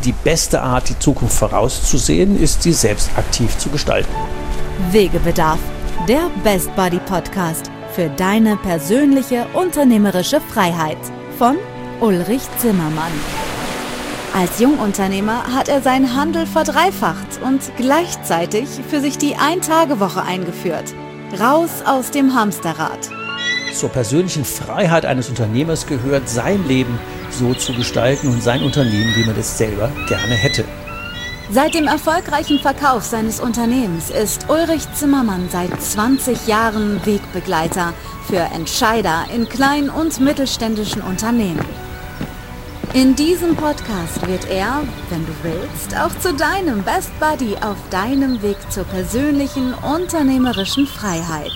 die beste Art, die Zukunft vorauszusehen, ist, sie selbst aktiv zu gestalten. Wegebedarf, der Best Buddy Podcast für deine persönliche unternehmerische Freiheit von Ulrich Zimmermann. Als Jungunternehmer hat er seinen Handel verdreifacht und gleichzeitig für sich die Ein-Tage-Woche eingeführt. Raus aus dem Hamsterrad. Zur persönlichen Freiheit eines Unternehmers gehört, sein Leben so zu gestalten und sein Unternehmen, wie man es selber gerne hätte. Seit dem erfolgreichen Verkauf seines Unternehmens ist Ulrich Zimmermann seit 20 Jahren Wegbegleiter für Entscheider in kleinen und mittelständischen Unternehmen. In diesem Podcast wird er, wenn du willst, auch zu deinem Best Buddy auf deinem Weg zur persönlichen unternehmerischen Freiheit.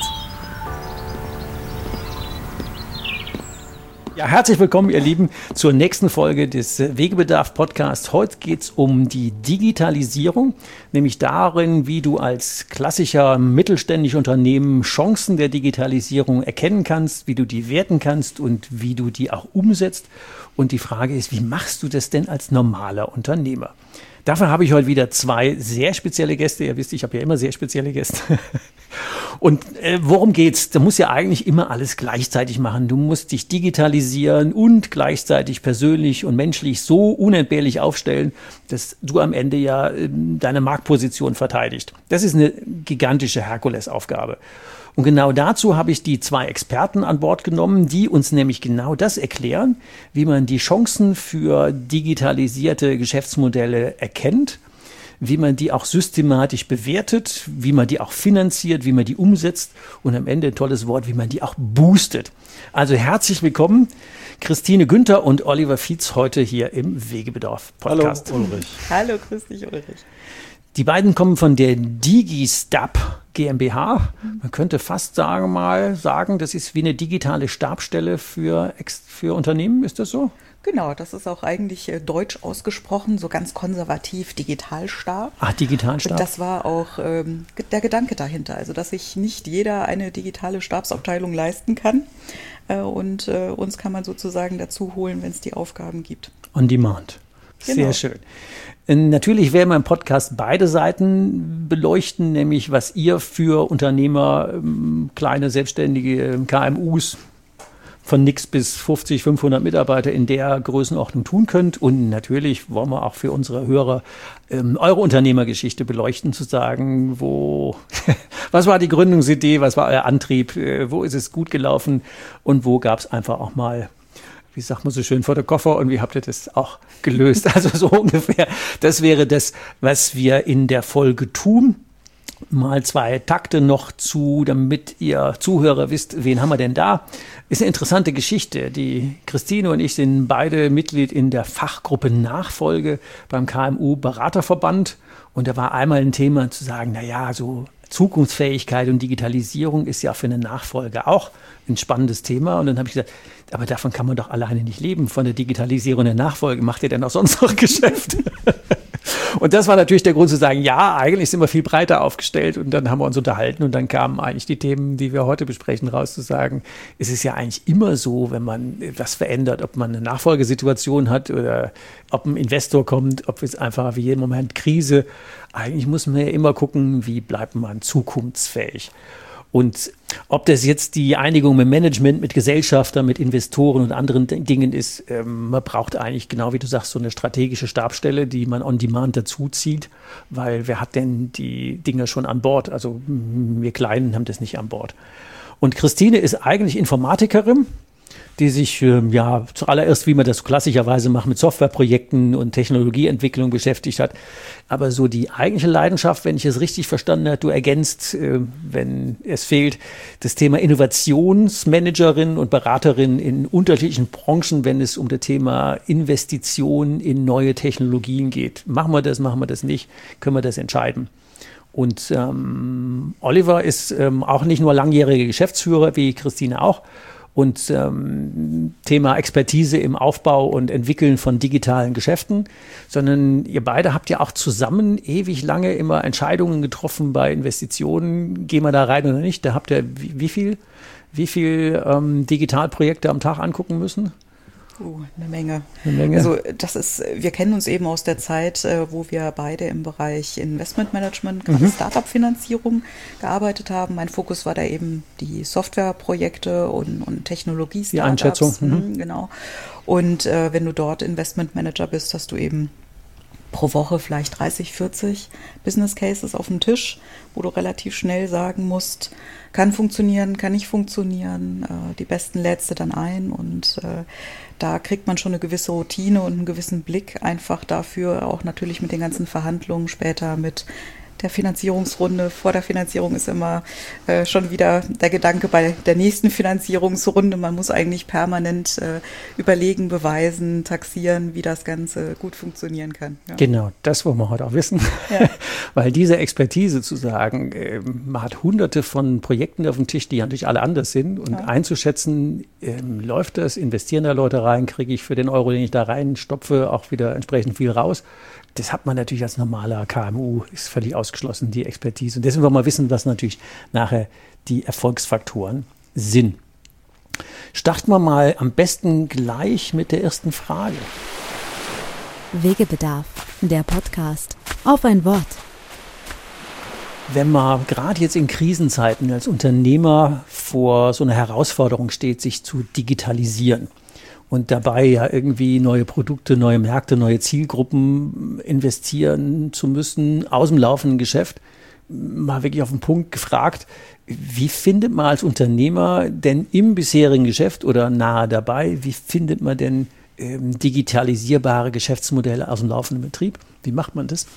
Ja, herzlich willkommen, ihr Lieben, zur nächsten Folge des Wegebedarf-Podcasts. Heute geht es um die Digitalisierung, nämlich darin, wie du als klassischer mittelständischer Unternehmen Chancen der Digitalisierung erkennen kannst, wie du die werten kannst und wie du die auch umsetzt. Und die Frage ist, wie machst du das denn als normaler Unternehmer? Dafür habe ich heute wieder zwei sehr spezielle Gäste. Ihr wisst, ich habe ja immer sehr spezielle Gäste. Und worum geht's? Du musst ja eigentlich immer alles gleichzeitig machen. Du musst dich digitalisieren und gleichzeitig persönlich und menschlich so unentbehrlich aufstellen, dass du am Ende ja deine Marktposition verteidigst. Das ist eine gigantische Herkulesaufgabe. Und genau dazu habe ich die zwei Experten an Bord genommen, die uns nämlich genau das erklären, wie man die Chancen für digitalisierte Geschäftsmodelle erkennt, wie man die auch systematisch bewertet, wie man die auch finanziert, wie man die umsetzt und am Ende ein tolles Wort, wie man die auch boostet. Also herzlich willkommen, Christine Günther und Oliver Fietz heute hier im Wegebedarf-Podcast. Hallo Ulrich. Hallo, grüß dich Ulrich. Die beiden kommen von der DigiStab GmbH. Man könnte fast sagen, das ist wie eine digitale Stabsstelle für Unternehmen. Ist das so? Genau, das ist auch eigentlich deutsch ausgesprochen, so ganz konservativ, Digitalstab. Ach, Digitalstab. Und das war auch der Gedanke dahinter, also dass sich nicht jeder eine digitale Stabsabteilung leisten kann. Und uns kann man sozusagen dazu holen, wenn es die Aufgaben gibt. On Demand. Sehr Genau. schön. Natürlich werden wir im Podcast beide Seiten beleuchten, nämlich was ihr für Unternehmer, kleine selbstständige KMUs von nix bis 50, 500 Mitarbeiter in der Größenordnung tun könnt. Und natürlich wollen wir auch für unsere Hörer eure Unternehmergeschichte beleuchten, zu sagen, was war die Gründungsidee, was war euer Antrieb, wo ist es gut gelaufen und wo gab es einfach auch mal, wie sagt man so schön, vor der Koffer und wie habt ihr das auch gelöst? Also so ungefähr, das wäre das, was wir in der Folge tun. Mal zwei Takte noch damit ihr Zuhörer wisst, wen haben wir denn da? Ist eine interessante Geschichte. Die Christine und ich sind beide Mitglied in der Fachgruppe Nachfolge beim KMU-Beraterverband. Und da war einmal ein Thema zu sagen, naja, so Zukunftsfähigkeit und Digitalisierung ist ja für eine Nachfolge auch ein spannendes Thema. Und dann habe ich gesagt, aber davon kann man doch alleine nicht leben, von der Digitalisierung der Nachfolge. Macht ihr denn auch sonst noch Geschäft? Und das war natürlich der Grund zu sagen, ja, eigentlich sind wir viel breiter aufgestellt. Und dann haben wir uns unterhalten und dann kamen eigentlich die Themen, die wir heute besprechen, raus zu sagen, es ist ja eigentlich immer so, wenn man was verändert, ob man eine Nachfolgesituation hat oder ob ein Investor kommt, ob es einfach wie jeden Moment Krise. Eigentlich muss man ja immer gucken, wie bleibt man zukunftsfähig. Und ob das jetzt die Einigung mit Management, mit Gesellschaftern, mit Investoren und anderen Dingen ist, man braucht eigentlich, genau wie du sagst, so eine strategische Stabsstelle, die man on demand dazu zieht, weil wer hat denn die Dinger schon an Bord? Also wir Kleinen haben das nicht an Bord. Und Christine ist eigentlich Informatikerin, die sich zuallererst, wie man das klassischerweise macht, mit Softwareprojekten und Technologieentwicklung beschäftigt hat. Aber so die eigentliche Leidenschaft, wenn ich es richtig verstanden habe, du ergänzt, wenn es fehlt, das Thema Innovationsmanagerin und Beraterin in unterschiedlichen Branchen, wenn es um das Thema Investition in neue Technologien geht. Machen wir das nicht, können wir das entscheiden. Und Oliver ist auch nicht nur langjähriger Geschäftsführer, wie Christine auch, und Thema Expertise im Aufbau und Entwickeln von digitalen Geschäften, sondern ihr beide habt ja auch zusammen ewig lange immer Entscheidungen getroffen bei Investitionen, gehen wir da rein oder nicht? Da habt ihr wie viel Digitalprojekte am Tag angucken müssen? Eine Menge. Eine Menge. Also wir kennen uns eben aus der Zeit, wo wir beide im Bereich Investmentmanagement, gerade Startup-Finanzierung gearbeitet haben. Mein Fokus war da eben die Softwareprojekte und Technologie-Startups. Die Einschätzung. Genau. Und wenn du dort Investmentmanager bist, hast du eben pro Woche vielleicht 30, 40 Business Cases auf dem Tisch, wo du relativ schnell sagen musst, kann funktionieren, kann nicht funktionieren, die besten lädst du dann ein und da kriegt man schon eine gewisse Routine und einen gewissen Blick einfach dafür, auch natürlich mit den ganzen Verhandlungen später mit der Finanzierungsrunde. Vor der Finanzierung ist immer schon wieder der Gedanke bei der nächsten Finanzierungsrunde. Man muss eigentlich permanent überlegen, beweisen, taxieren, wie das Ganze gut funktionieren kann. Ja. Genau, das wollen wir heute auch wissen. Ja. Weil diese Expertise zu sagen, man hat hunderte von Projekten auf dem Tisch, die natürlich alle anders sind und einzuschätzen, läuft das, investieren da Leute rein, kriege ich für den Euro, den ich da reinstopfe, auch wieder entsprechend viel raus. Das hat man natürlich als normaler KMU, ist völlig ausgeschlossen, die Expertise. Und deswegen wollen wir wissen, was natürlich nachher die Erfolgsfaktoren sind. Starten wir mal am besten gleich mit der ersten Frage. Wegebedarf, der Podcast. Auf ein Wort. Wenn man gerade jetzt in Krisenzeiten als Unternehmer vor so einer Herausforderung steht, sich zu digitalisieren, und dabei ja irgendwie neue Produkte, neue Märkte, neue Zielgruppen investieren zu müssen, aus dem laufenden Geschäft, mal wirklich auf den Punkt gefragt, wie findet man als Unternehmer denn im bisherigen Geschäft oder nahe dabei, wie findet man denn digitalisierbare Geschäftsmodelle aus dem laufenden Betrieb? Wie macht man das?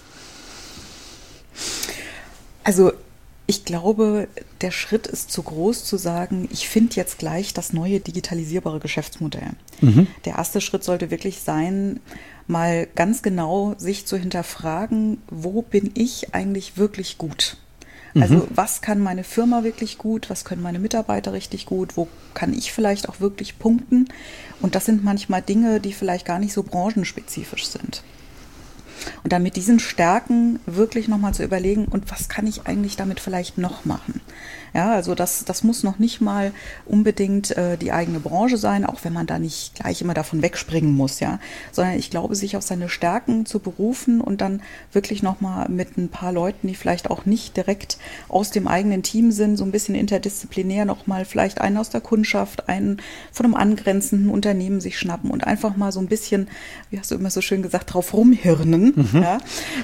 Also ich glaube, der Schritt ist zu groß zu sagen, ich finde jetzt gleich das neue digitalisierbare Geschäftsmodell. Der erste Schritt sollte wirklich sein, mal ganz genau sich zu hinterfragen, wo bin ich eigentlich wirklich gut? Also was kann meine Firma wirklich gut, was können meine Mitarbeiter richtig gut, wo kann ich vielleicht auch wirklich punkten? Und das sind manchmal Dinge, die vielleicht gar nicht so branchenspezifisch sind. Und dann mit diesen Stärken wirklich nochmal zu überlegen, und was kann ich eigentlich damit vielleicht noch machen? Ja, also das muss noch nicht mal unbedingt die eigene Branche sein, auch wenn man da nicht gleich immer davon wegspringen muss, ja. Sondern ich glaube, sich auf seine Stärken zu berufen und dann wirklich nochmal mit ein paar Leuten, die vielleicht auch nicht direkt aus dem eigenen Team sind, so ein bisschen interdisziplinär nochmal vielleicht einen aus der Kundschaft, einen von einem angrenzenden Unternehmen sich schnappen und einfach mal so ein bisschen, wie hast du immer so schön gesagt, drauf rumhirnen. Ja?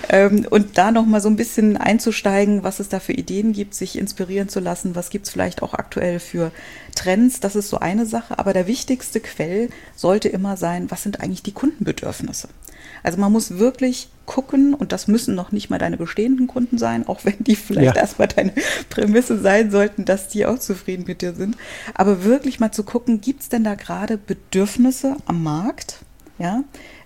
Und da nochmal so ein bisschen einzusteigen, was es da für Ideen gibt, sich inspirieren zu lassen, was gibt es vielleicht auch aktuell für Trends, das ist so eine Sache, aber der wichtigste Quell sollte immer sein, was sind eigentlich die Kundenbedürfnisse? Also man muss wirklich gucken, und das müssen noch nicht mal deine bestehenden Kunden sein, auch wenn die vielleicht erstmal deine Prämisse sein sollten, dass die auch zufrieden mit dir sind, aber wirklich mal zu gucken, gibt es denn da gerade Bedürfnisse am Markt, ja,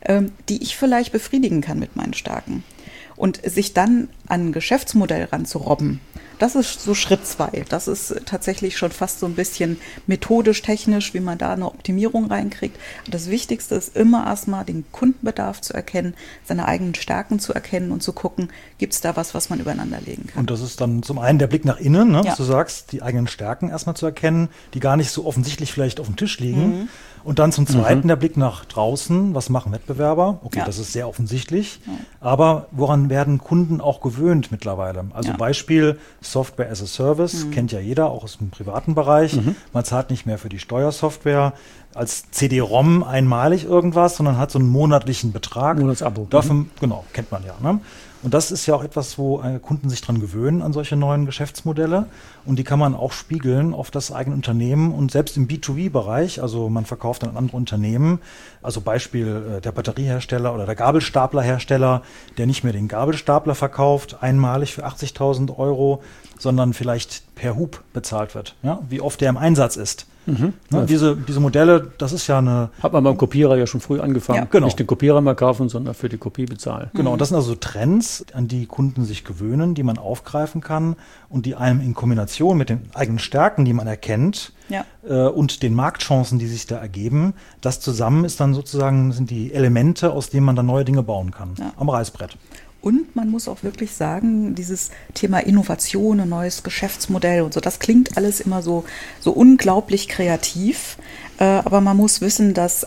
die ich vielleicht befriedigen kann mit meinen Stärken. Und sich dann an ein Geschäftsmodell ranzurobben, das ist so Schritt 2. Das ist tatsächlich schon fast so ein bisschen methodisch, technisch, wie man da eine Optimierung reinkriegt. Das Wichtigste ist immer erstmal den Kundenbedarf zu erkennen, seine eigenen Stärken zu erkennen und zu gucken, gibt es da was man übereinander legen kann. Und das ist dann zum einen der Blick nach innen, ne, was du sagst, die eigenen Stärken erstmal zu erkennen, die gar nicht so offensichtlich vielleicht auf dem Tisch liegen. Und dann zum zweiten der Blick nach draußen, was machen Wettbewerber? Okay, das ist sehr offensichtlich. Aber woran werden Kunden auch gewöhnt mittlerweile? Also Beispiel Software as a Service, kennt ja jeder, auch aus dem privaten Bereich. Man zahlt nicht mehr für die Steuersoftware als CD-ROM einmalig irgendwas, sondern hat so einen monatlichen Betrag. Monatsabo. Dafür, genau, kennt man ja. Ne? Und das ist ja auch etwas, wo Kunden sich dran gewöhnen an solche neuen Geschäftsmodelle. Und die kann man auch spiegeln auf das eigene Unternehmen. Und selbst im B2B-Bereich, also man verkauft an andere Unternehmen, also Beispiel der Batteriehersteller oder der Gabelstaplerhersteller, der nicht mehr den Gabelstapler verkauft, einmalig für 80.000 €, sondern vielleicht per Hub bezahlt wird, ja? Wie oft der im Einsatz ist. Ne, diese Modelle, das ist ja eine... Hat man beim Kopierer ja schon früh angefangen. Ja, genau. Nicht den Kopierer mehr kaufen, sondern für die Kopie bezahlen. Genau, das sind also Trends, an die Kunden sich gewöhnen, die man aufgreifen kann und die einem in Kombination mit den eigenen Stärken, die man erkennt, und den Marktchancen, die sich da ergeben, das zusammen ist dann sozusagen, sind die Elemente, aus denen man dann neue Dinge bauen kann, am Reißbrett. Und man muss auch wirklich sagen, dieses Thema Innovation, ein neues Geschäftsmodell und so, das klingt alles immer so unglaublich kreativ. Aber man muss wissen, dass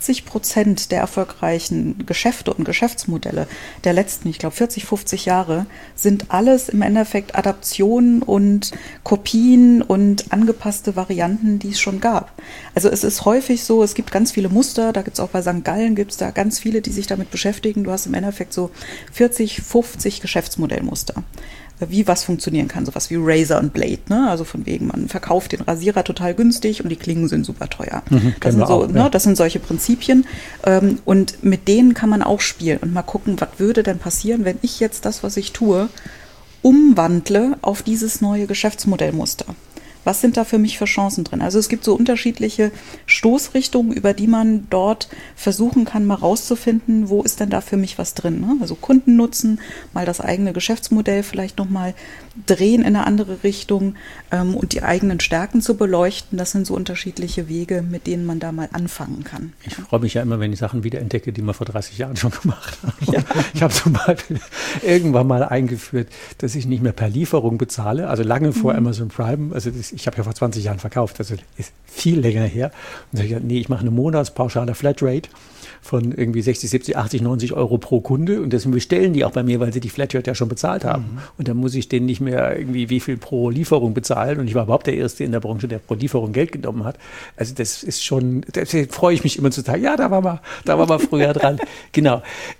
80% der erfolgreichen Geschäfte und Geschäftsmodelle der letzten, ich glaube 40, 50 Jahre, sind alles im Endeffekt Adaptionen und Kopien und angepasste Varianten, die es schon gab. Also es ist häufig so, es gibt ganz viele Muster, da gibt es auch bei St. Gallen, gibt es da ganz viele, die sich damit beschäftigen. Du hast im Endeffekt so 40, 50 Geschäftsmodellmuster, wie was funktionieren kann, sowas wie Razor und Blade, ne? Also von wegen, man verkauft den Rasierer total günstig und die Klingen sind super teuer. Das sind so, ne, das sind solche Prinzipien, und mit denen kann man auch spielen und mal gucken, was würde denn passieren, wenn ich jetzt das, was ich tue, umwandle auf dieses neue Geschäftsmodellmuster. Was sind da für mich für Chancen drin? Also es gibt so unterschiedliche Stoßrichtungen, über die man dort versuchen kann, mal rauszufinden, wo ist denn da für mich was drin, ne? Also Kundennutzen, mal das eigene Geschäftsmodell vielleicht nochmal drehen in eine andere Richtung, und die eigenen Stärken zu beleuchten. Das sind so unterschiedliche Wege, mit denen man da mal anfangen kann. Ich freue mich ja immer, wenn ich Sachen wieder entdecke, die man vor 30 Jahren schon gemacht hat. Ja. Ich habe zum Beispiel irgendwann mal eingeführt, dass ich nicht mehr per Lieferung bezahle, also lange vor Amazon Prime. Also ich habe ja vor 20 Jahren verkauft, also ist viel länger her. Und da habe ich gesagt, nee, ich mache eine Monatspauschale Flatrate von irgendwie 60, 70, 80, 90 Euro pro Kunde und deswegen bestellen die auch bei mir, weil sie die Flatrate ja schon bezahlt haben. Und dann muss ich denen nicht mehr irgendwie wie viel pro Lieferung bezahlen und ich war überhaupt der Erste in der Branche, der pro Lieferung Geld genommen hat. Also das ist schon, deswegen freue ich mich immer zu sagen, ja, da war mal früher dran. Genau.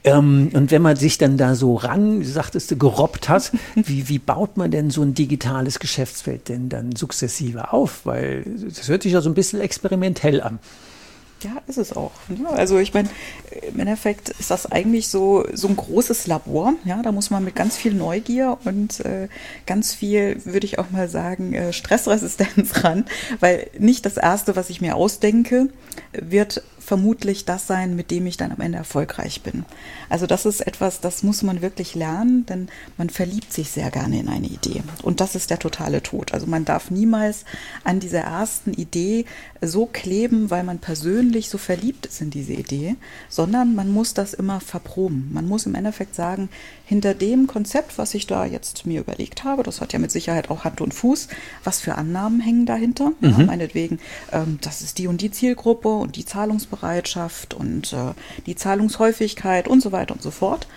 Und wenn man sich dann da so sagtest du, gerobbt hat, wie baut man denn so ein digitales Geschäftsfeld denn dann sukzessive auf? Weil das hört sich ja so ein bisschen experimentell an. Ja, ist es auch. Ja, also ich meine, im Endeffekt ist das eigentlich so ein großes Labor. Ja, da muss man mit ganz viel Neugier und ganz viel, würde ich auch mal sagen, Stressresistenz ran. Weil nicht das Erste, was ich mir ausdenke, wird vermutlich das sein, mit dem ich dann am Ende erfolgreich bin. Also das ist etwas, das muss man wirklich lernen, denn man verliebt sich sehr gerne in eine Idee. Und das ist der totale Tod. Also man darf niemals an dieser ersten Idee so kleben, weil man persönlich so verliebt ist in diese Idee, sondern man muss das immer verproben. Man muss im Endeffekt sagen, hinter dem Konzept, was ich da jetzt mir überlegt habe, das hat ja mit Sicherheit auch Hand und Fuß, was für Annahmen hängen dahinter? Ja, meinetwegen, das ist die und die Zielgruppe und die Zahlungsbereitschaft und die Zahlungshäufigkeit und so weiter und so fort.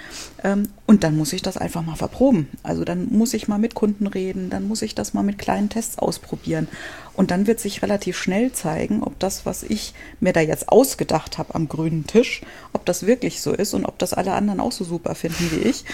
Und dann muss ich das einfach mal verproben. Also dann muss ich mal mit Kunden reden, dann muss ich das mal mit kleinen Tests ausprobieren. Und dann wird sich relativ schnell zeigen, ob das, was ich mir da jetzt ausgedacht habe am grünen Tisch, ob das wirklich so ist und ob das alle anderen auch so super finden wie ich.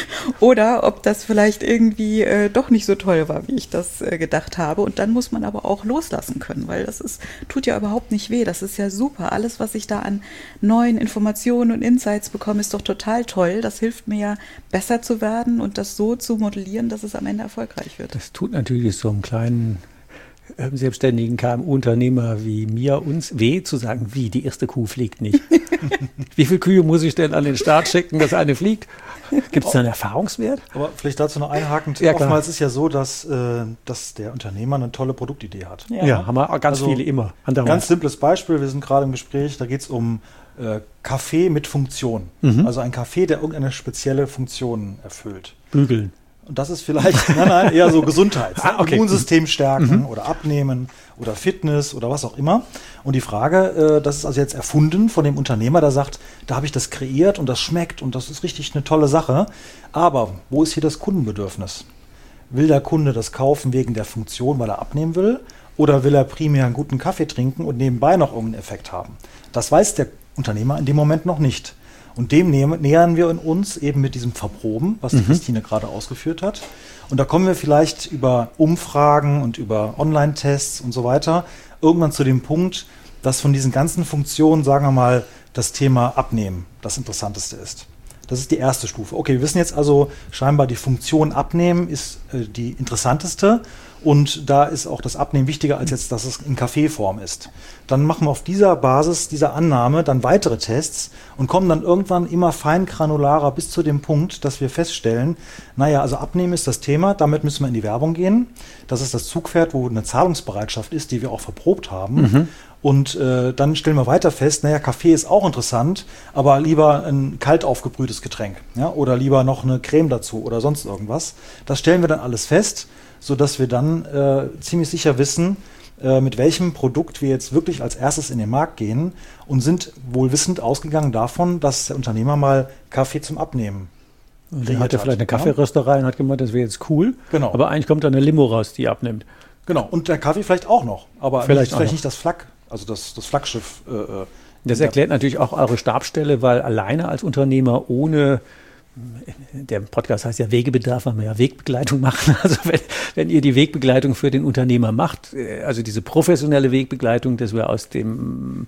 Oder ob das vielleicht irgendwie doch nicht so toll war, wie ich das gedacht habe. Und dann muss man aber auch loslassen können, weil tut ja überhaupt nicht weh. Das ist ja super. Alles, was ich da an neuen Informationen und Insights bekomme, ist doch total toll. Das hilft mir ja, besser zu werden und das so zu modellieren, dass es am Ende erfolgreich wird. Das tut natürlich so einem kleinen selbstständigen KMU-Unternehmer wie mir uns weh, zu sagen, wie, die erste Kuh fliegt nicht. Wie viele Kühe muss ich denn an den Start schicken, dass eine fliegt? Gibt es da einen Erfahrungswert? Aber vielleicht dazu noch einhakend. Ja, oftmals ist ja so, dass der Unternehmer eine tolle Produktidee hat. Ja, haben wir ganz viele immer. Ganz simples Beispiel, wir sind gerade im Gespräch, da geht es um Kaffee mit Funktion. Also ein Kaffee, der irgendeine spezielle Funktion erfüllt. Bügeln. Und das ist vielleicht eher so Gesundheit, Immunsystem stärken oder abnehmen oder Fitness oder was auch immer. Und die Frage, das ist also jetzt erfunden von dem Unternehmer, der sagt, da habe ich das kreiert und das schmeckt und das ist richtig eine tolle Sache. Aber wo ist hier das Kundenbedürfnis? Will der Kunde das kaufen wegen der Funktion, weil er abnehmen will? Oder will er primär einen guten Kaffee trinken und nebenbei noch irgendeinen Effekt haben? Das weiß der Unternehmer in dem Moment noch nicht. Und dem nähern wir uns eben mit diesem Verproben, was die Christine gerade ausgeführt hat. Und da kommen wir vielleicht über Umfragen und über Online-Tests und so weiter irgendwann zu dem Punkt, dass von diesen ganzen Funktionen, sagen wir mal, das Thema Abnehmen das Interessanteste ist. Das ist die erste Stufe. Okay, wir wissen jetzt also scheinbar, die Funktion Abnehmen ist die interessanteste. Und da ist auch das Abnehmen wichtiger, als jetzt, dass es in Kaffeeform ist. Dann machen wir auf dieser Basis, dieser Annahme, dann weitere Tests und kommen dann irgendwann immer feingranularer bis zu dem Punkt, dass wir feststellen, naja, also Abnehmen ist das Thema, damit müssen wir in die Werbung gehen. Das ist das Zugpferd, wo eine Zahlungsbereitschaft ist, die wir auch verprobt haben. Und dann stellen wir weiter fest, naja, Kaffee ist auch interessant, aber lieber ein kalt aufgebrühtes Getränk, ja, oder lieber noch eine Creme dazu oder sonst irgendwas. Das stellen wir dann alles fest, sodass wir dann ziemlich sicher wissen, mit welchem Produkt wir jetzt wirklich als erstes in den Markt gehen und sind wohl wissend ausgegangen davon, dass der Unternehmer mal Kaffee zum Abnehmen und der hatte vielleicht eine Kaffeerösterei und hat gemeint, das wäre jetzt cool. Genau. Aber eigentlich kommt da eine Limo raus, die abnimmt. Genau, und der Kaffee vielleicht auch noch, aber vielleicht nicht das das Flaggschiff. Das erklärt natürlich auch eure Stabsstelle, weil alleine als Unternehmer ohne, der Podcast heißt ja Wegebedarf, weil wir ja Wegbegleitung machen. Also wenn ihr die Wegbegleitung für den Unternehmer macht, also diese professionelle Wegbegleitung, dass wir aus dem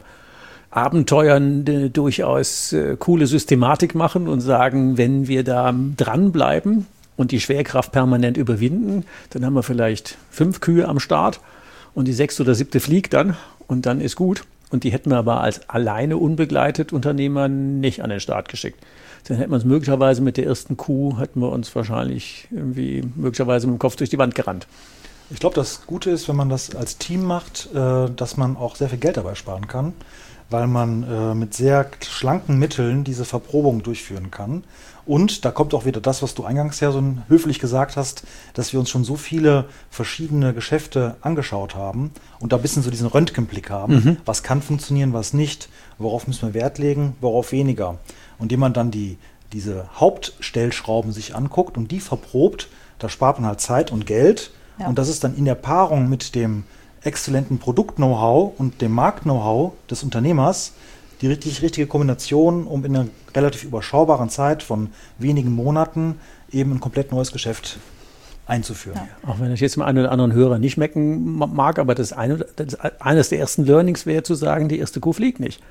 Abenteuern durchaus coole Systematik machen und sagen, wenn wir da dranbleiben und die Schwerkraft permanent überwinden, dann haben wir vielleicht 5 Kühe am Start und die 6. oder 7. fliegt dann und dann ist gut. Und die hätten wir aber als alleine unbegleitet Unternehmer nicht an den Start geschickt. Dann hätten wir uns möglicherweise mit der ersten Kuh, hätten wir uns wahrscheinlich möglicherweise mit dem Kopf durch die Wand gerannt. Ich glaube, das Gute ist, wenn man das als Team macht, dass man auch sehr viel Geld dabei sparen kann, weil man mit sehr schlanken Mitteln diese Verprobung durchführen kann. Und da kommt auch wieder das, was du eingangs ja so höflich gesagt hast, dass wir uns schon so viele verschiedene Geschäfte angeschaut haben und da ein bisschen so diesen Röntgenblick haben. Was kann funktionieren, was nicht, worauf müssen wir Wert legen, worauf weniger. Und indem man dann diese Hauptstellschrauben sich anguckt und die verprobt, da spart man halt Zeit und Geld. Ja. Und das ist dann in der Paarung mit dem exzellenten Produkt-Know-how und dem Markt-Know-how des Unternehmers die richtige Kombination, um in einer relativ überschaubaren Zeit von wenigen Monaten eben ein komplett neues Geschäft einzuführen. Ja. Auch wenn ich jetzt mal einen oder anderen Hörer nicht schmecken mag, aber eines der ersten Learnings wäre zu sagen, die erste Kuh fliegt nicht.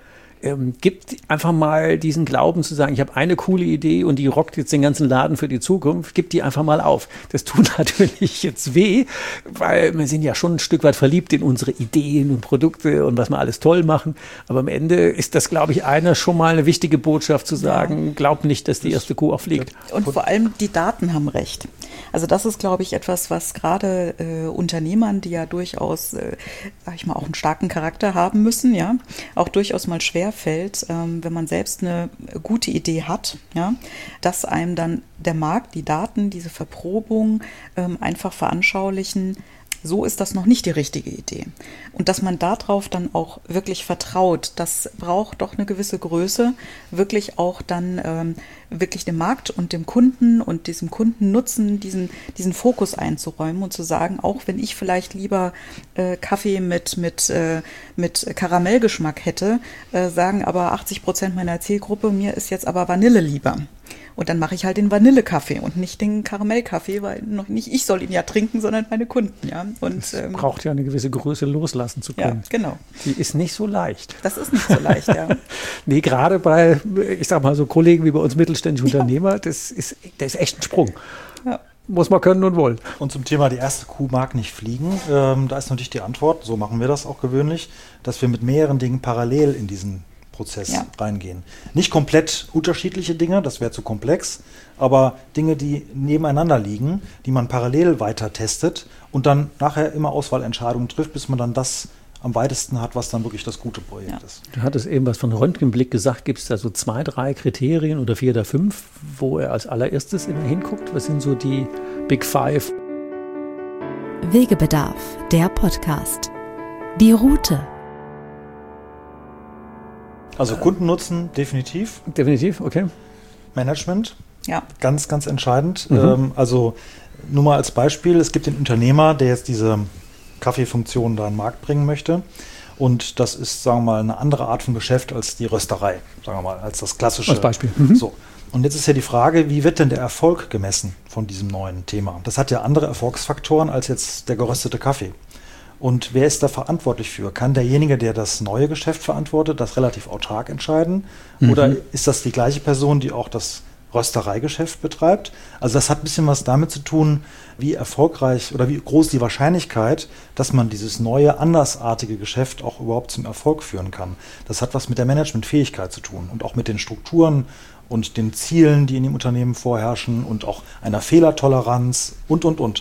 Gibt einfach mal diesen Glauben zu sagen, ich habe eine coole Idee und die rockt jetzt den ganzen Laden für die Zukunft, gib die einfach mal auf. Das tut natürlich jetzt weh, weil wir sind ja schon ein Stück weit verliebt in unsere Ideen und Produkte und was wir alles toll machen. Aber am Ende ist das, glaube ich, schon mal eine wichtige Botschaft zu sagen, glaub nicht, dass die erste Kuh auch fliegt. Und vor allem die Daten haben recht. Also das ist, glaube ich, etwas, was gerade Unternehmern, die ja durchaus, sag ich mal, auch einen starken Charakter haben müssen, ja, auch durchaus mal schwer fällt, wenn man selbst eine gute Idee hat, ja, dass einem dann der Markt, die Daten, diese Verprobung einfach veranschaulichen, so ist das noch nicht die richtige Idee. Und dass man darauf dann auch wirklich vertraut, das braucht doch eine gewisse Größe, wirklich auch dann wirklich dem Markt und dem Kunden und diesem Kundennutzen diesen Fokus einzuräumen und zu sagen, auch wenn ich vielleicht lieber Kaffee mit Karamellgeschmack hätte, sagen aber 80% meiner Zielgruppe, mir ist jetzt aber Vanille lieber. Und dann mache ich halt den Vanillekaffee und nicht den Karamellkaffee, weil noch nicht ich soll ihn ja trinken, sondern meine Kunden. Ja. Und es braucht ja eine gewisse Größe, loslassen zu können. Ja, genau. Die ist nicht so leicht. Das ist nicht so leicht, ja. Nee, gerade bei, ich sag mal so Kollegen wie bei uns mittelständische Unternehmer, das ist echt ein Sprung. Ja. Muss man können und wollen. Und zum Thema, die erste Kuh mag nicht fliegen, da ist natürlich die Antwort, so machen wir das auch gewöhnlich, dass wir mit mehreren Dingen parallel in diesen Prozess reingehen. Nicht komplett unterschiedliche Dinge, das wäre zu komplex, aber Dinge, die nebeneinander liegen, die man parallel weiter testet und dann nachher immer Auswahlentscheidungen trifft, bis man dann das am weitesten hat, was dann wirklich das gute Projekt ist. Du hattest eben was von Röntgenblick gesagt. Gibt es da so 2, 3 Kriterien oder 4 oder 5, wo er als allererstes immer hinguckt? Was sind so die Big Five? Wegebedarf, der Podcast. Die Route. Also Kundennutzen, definitiv. Definitiv, okay. Management, ja, ganz, ganz entscheidend. Also nur mal als Beispiel, es gibt den Unternehmer, der jetzt diese Kaffeefunktion da in den Markt bringen möchte. Und das ist, sagen wir mal, eine andere Art von Geschäft als die Rösterei, sagen wir mal, als das klassische. Als Beispiel. So. Und jetzt ist ja die Frage, wie wird denn der Erfolg gemessen von diesem neuen Thema? Das hat ja andere Erfolgsfaktoren als jetzt der geröstete Kaffee. Und wer ist da verantwortlich für? Kann derjenige, der das neue Geschäft verantwortet, das relativ autark entscheiden? Oder ist das die gleiche Person, die auch das Röstereigeschäft betreibt? Also das hat ein bisschen was damit zu tun, wie erfolgreich oder wie groß die Wahrscheinlichkeit, dass man dieses neue, andersartige Geschäft auch überhaupt zum Erfolg führen kann. Das hat was mit der Managementfähigkeit zu tun und auch mit den Strukturen und den Zielen, die in dem Unternehmen vorherrschen und auch einer Fehlertoleranz und.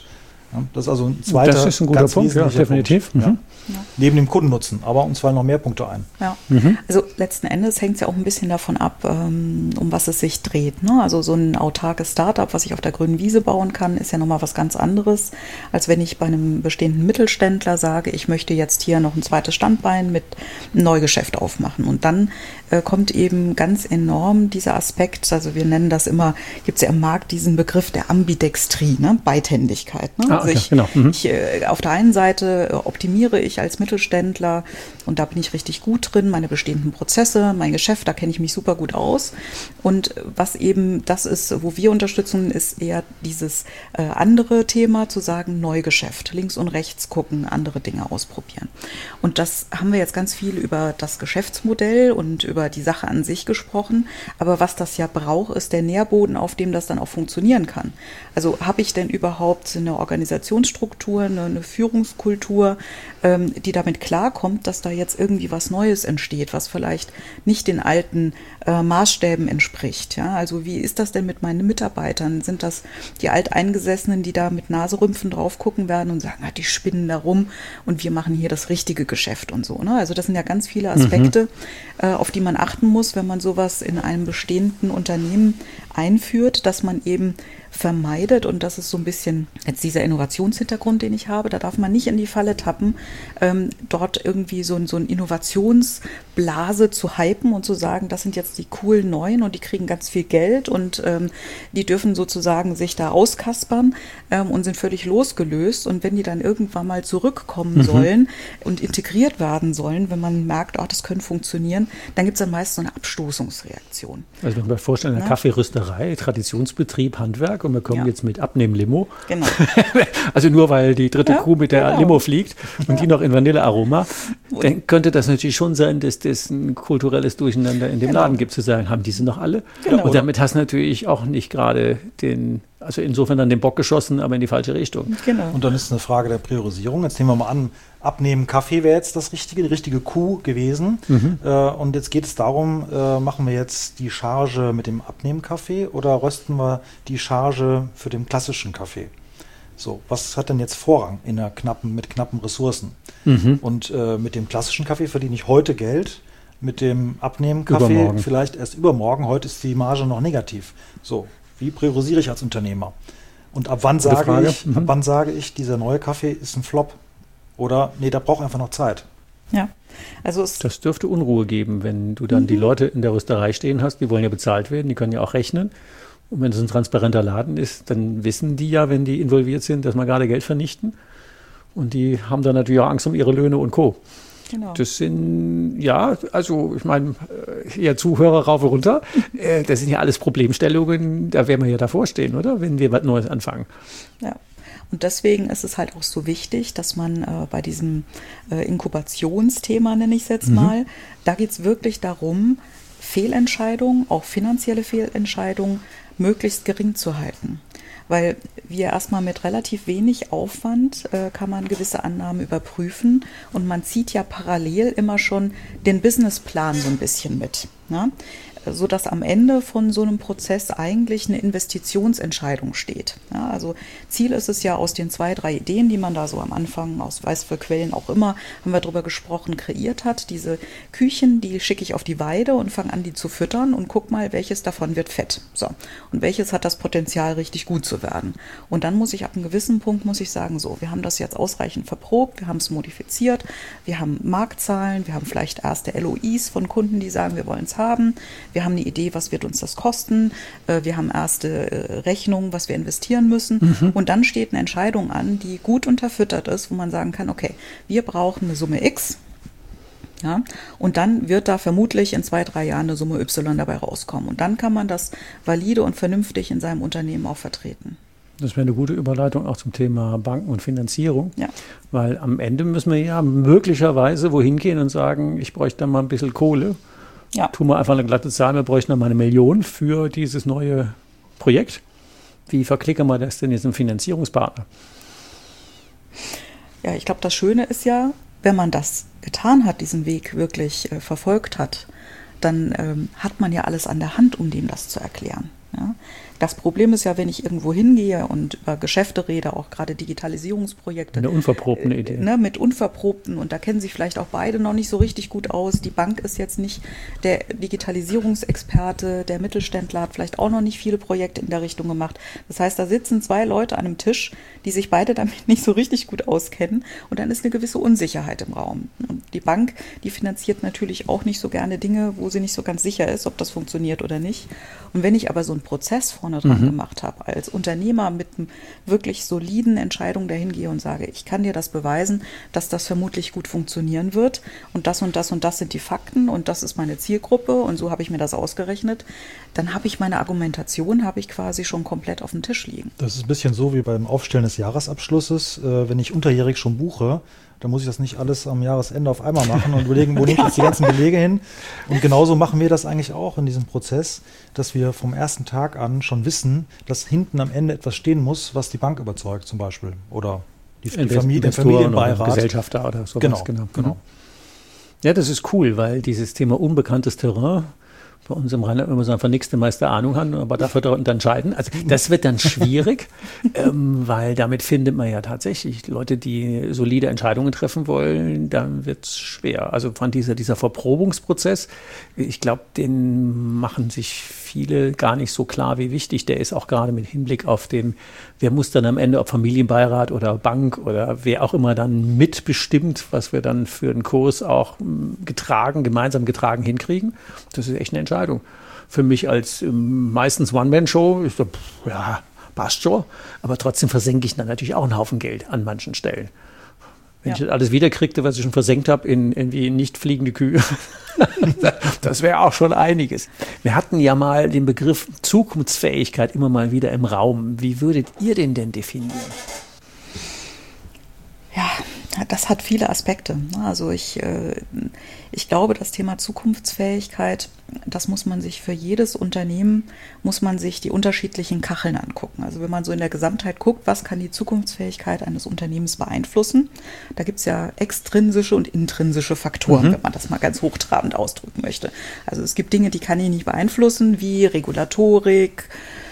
Ja, das ist also ein zweiter, das ist ein guter Punkt, ja, definitiv. Punkt. Ja. Neben dem Kundennutzen, aber uns fallen noch mehr Punkte ein. Ja. Also letzten Endes hängt es ja auch ein bisschen davon ab, um was es sich dreht. Ne? Also so ein autarkes Startup, was ich auf der grünen Wiese bauen kann, ist ja nochmal was ganz anderes, als wenn ich bei einem bestehenden Mittelständler sage, ich möchte jetzt hier noch ein zweites Standbein mit einem Neugeschäft aufmachen. Und dann kommt eben ganz enorm dieser Aspekt, also wir nennen das immer, gibt es ja im Markt diesen Begriff der Ambidextrie, ne? Beidhändigkeit. Ne? Okay, genau. Auf der einen Seite optimiere ich als Mittelständler und da bin ich richtig gut drin, meine bestehenden Prozesse, mein Geschäft, da kenne ich mich super gut aus. Und was eben das ist, wo wir unterstützen, ist eher dieses andere Thema, zu sagen Neugeschäft, links und rechts gucken, andere Dinge ausprobieren. Und das haben wir jetzt ganz viel über das Geschäftsmodell und über die Sache an sich gesprochen. Aber was das ja braucht, ist der Nährboden, auf dem das dann auch funktionieren kann. Also habe ich denn überhaupt eine Organisationsstruktur, eine Führungskultur, die damit klarkommt, dass da jetzt irgendwie was Neues entsteht, was vielleicht nicht den alten Maßstäben entspricht. Ja? Also wie ist das denn mit meinen Mitarbeitern? Sind das die Alteingesessenen, die da mit Naserümpfen drauf gucken werden und sagen, die spinnen da rum und wir machen hier das richtige Geschäft und so. Ne? Also das sind ja ganz viele Aspekte, auf die man achten muss, wenn man sowas in einem bestehenden Unternehmen einführt, dass man eben vermeidet, und das ist so ein bisschen jetzt dieser Innovationshintergrund, den ich habe, da darf man nicht in die Falle tappen, dort irgendwie so ein Innovationsblase zu hypen und zu sagen, das sind jetzt die coolen Neuen und die kriegen ganz viel Geld und die dürfen sozusagen sich da auskaspern und sind völlig losgelöst, und wenn die dann irgendwann mal zurückkommen sollen und integriert werden sollen, wenn man merkt, das könnte funktionieren, dann gibt es dann meist so eine Abstoßungsreaktion. Also wenn wir vorstellen, eine Kaffeerösterei, Traditionsbetrieb, Handwerk, und wir kommen jetzt mit Abnehmen-Limo. Genau. Also nur weil die dritte Kuh mit der Limo fliegt und die noch in Vanillearoma, dann könnte das natürlich schon sein, dass das ein kulturelles Durcheinander in dem Laden gibt, zu sagen, haben diese noch alle? Genau. Und damit hast du natürlich auch nicht gerade also insofern dann den Bock geschossen, aber in die falsche Richtung. Genau. Und dann ist es eine Frage der Priorisierung. Jetzt nehmen wir mal an, Abnehmen Kaffee wäre jetzt die richtige Kuh gewesen. Und jetzt geht es darum, machen wir jetzt die Charge mit dem Abnehmen-Kaffee oder rösten wir die Charge für den klassischen Kaffee? So, was hat denn jetzt Vorrang mit knappen Ressourcen? Und mit dem klassischen Kaffee verdiene ich heute Geld, mit dem Abnehmen-Kaffee vielleicht erst übermorgen. Heute ist die Marge noch negativ. So, wie priorisiere ich als Unternehmer? Und ab wann sage ich, dieser neue Kaffee ist ein Flop? Oder, nee, da braucht einfach noch Zeit. Ja, also das dürfte Unruhe geben, wenn du dann die Leute in der Rösterei stehen hast, die wollen ja bezahlt werden, die können ja auch rechnen. Und wenn es ein transparenter Laden ist, dann wissen die ja, wenn die involviert sind, dass man gerade Geld vernichten. Und die haben dann natürlich auch Angst um ihre Löhne und Co. Genau. Das sind, also ich meine, ihr Zuhörer rauf und runter, das sind ja alles Problemstellungen, da werden wir ja davor stehen, oder? Wenn wir was Neues anfangen. Ja. Und deswegen ist es halt auch so wichtig, dass man bei diesem Inkubationsthema, nenne ich es jetzt mal, da geht es wirklich darum, Fehlentscheidungen, auch finanzielle Fehlentscheidungen, möglichst gering zu halten. Weil wir erstmal mit relativ wenig Aufwand kann man gewisse Annahmen überprüfen, und man zieht ja parallel immer schon den Businessplan so ein bisschen mit, ne? Sodass am Ende von so einem Prozess eigentlich eine Investitionsentscheidung steht. Ja, also Ziel ist es ja, aus den 2, 3 Ideen, die man da so am Anfang, aus weiß für Quellen auch immer, haben wir drüber gesprochen, kreiert hat. Diese Küchen, die schicke ich auf die Weide und fange an, die zu füttern und guck mal, welches davon wird fett. So. Und welches hat das Potenzial, richtig gut zu werden. Und dann muss ich ab einem gewissen Punkt, sagen, so, wir haben das jetzt ausreichend verprobt, wir haben es modifiziert, wir haben Marktzahlen, wir haben vielleicht erste LOIs von Kunden, die sagen, wir wollen es haben. Wir haben eine Idee, was wird uns das kosten. Wir haben erste Rechnungen, was wir investieren müssen. Und dann steht eine Entscheidung an, die gut unterfüttert ist, wo man sagen kann, okay, wir brauchen eine Summe X. Ja, und dann wird da vermutlich in 2, 3 Jahren eine Summe Y dabei rauskommen. Und dann kann man das valide und vernünftig in seinem Unternehmen auch vertreten. Das wäre eine gute Überleitung auch zum Thema Banken und Finanzierung. Ja. Weil am Ende müssen wir ja möglicherweise wohin gehen und sagen, ich bräuchte da mal ein bisschen Kohle. Ja. Tun wir einfach eine glatte Zahl, wir bräuchten noch mal 1 Million für dieses neue Projekt. Wie verklickern wir das denn jetzt im Finanzierungspartner? Ja, ich glaube, das Schöne ist ja, wenn man das getan hat, diesen Weg wirklich verfolgt hat, dann hat man ja alles an der Hand, um dem das zu erklären. Ja? Das Problem ist ja, wenn ich irgendwo hingehe und über Geschäfte rede, auch gerade Digitalisierungsprojekte. Eine unverprobten Idee. Mit Unverprobten, und da kennen sich vielleicht auch beide noch nicht so richtig gut aus. Die Bank ist jetzt nicht der Digitalisierungsexperte, der Mittelständler hat vielleicht auch noch nicht viele Projekte in der Richtung gemacht. Das heißt, da sitzen zwei Leute an einem Tisch, die sich beide damit nicht so richtig gut auskennen, und dann ist eine gewisse Unsicherheit im Raum. Und die Bank, die finanziert natürlich auch nicht so gerne Dinge, wo sie nicht so ganz sicher ist, ob das funktioniert oder nicht. Und wenn ich aber so einen Prozess vorne dran gemacht habe, als Unternehmer mit einem wirklich soliden Entscheidung dahin gehe und sage, ich kann dir das beweisen, dass das vermutlich gut funktionieren wird, und das und das und das sind die Fakten und das ist meine Zielgruppe und so habe ich mir das ausgerechnet, dann habe ich meine Argumentation, habe ich quasi schon komplett auf dem Tisch liegen. Das ist ein bisschen so wie beim Aufstellen des Jahresabschlusses. Wenn ich unterjährig schon buche, dann muss ich das nicht alles am Jahresende auf einmal machen und überlegen, wo nehme ich jetzt die ganzen Belege hin. Und genauso machen wir das eigentlich auch in diesem Prozess, dass wir vom ersten Tag an schon wissen, dass hinten am Ende etwas stehen muss, was die Bank überzeugt zum Beispiel. Oder die Familie, der Familienbeirat. Oder Gesellschafter oder sowas. Genau. Ja, das ist cool, weil dieses Thema unbekanntes Terrain bei uns im Rheinland immer so einfach nichts, der meiste Ahnung haben, aber dafür dort entscheiden. Also das wird dann schwierig, weil damit findet man ja tatsächlich Leute, die solide Entscheidungen treffen wollen, dann wird es schwer. Also von dieser Verprobungsprozess, ich glaube, den machen sich viele gar nicht so klar, wie wichtig der ist, auch gerade mit Hinblick auf den, wer muss dann am Ende, ob Familienbeirat oder Bank oder wer auch immer dann mitbestimmt, was wir dann für einen Kurs auch gemeinsam getragen hinkriegen. Das ist echt eine Entscheidung. Für mich als meistens One-Man-Show ist passt schon, aber trotzdem versenke ich dann natürlich auch einen Haufen Geld an manchen Stellen. Wenn ich das alles wiederkriegte, was ich schon versenkt habe, in irgendwie nicht fliegende Kühe, das wäre auch schon einiges. Wir hatten ja mal den Begriff Zukunftsfähigkeit immer mal wieder im Raum. Wie würdet ihr den denn definieren? Ja, das hat viele Aspekte. Also ich glaube, das Thema Zukunftsfähigkeit, das muss man sich für jedes Unternehmen, muss man sich die unterschiedlichen Kacheln angucken. Also wenn man so in der Gesamtheit guckt, was kann die Zukunftsfähigkeit eines Unternehmens beeinflussen, da gibt es ja extrinsische und intrinsische Faktoren, wenn man das mal ganz hochtrabend ausdrücken möchte. Also es gibt Dinge, die kann ich nicht beeinflussen, wie Regulatorik,